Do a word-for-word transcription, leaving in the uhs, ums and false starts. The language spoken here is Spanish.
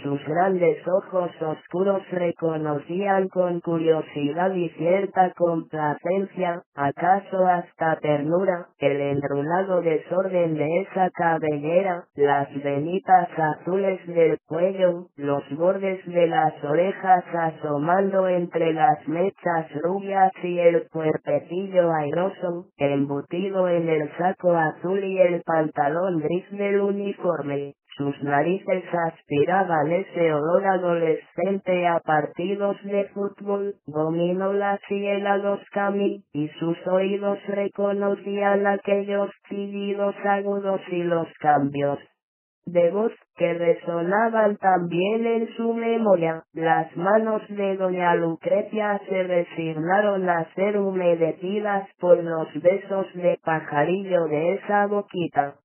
sus grandes ojos oscuros reconocían con curiosidad y cierta complacencia, acaso hasta ternura, el enrulado desorden de esa cabellera, las venitas azules del cuello, los bordes de las orejas asomando entre las mechas rubias y el cuerpecillo airoso, embutido en el saco azul y el pantalón gris del uniforme. Sus narices aspiraban ese olor adolescente a partidos de fútbol, gominolas y helados Cami, y sus oídos reconocían aquellos chillidos agudos y los cambios de voz que resonaban también en su memoria. Las manos de doña Lucrecia se resignaron a ser humedecidas por los besos de pajarillo de esa boquita.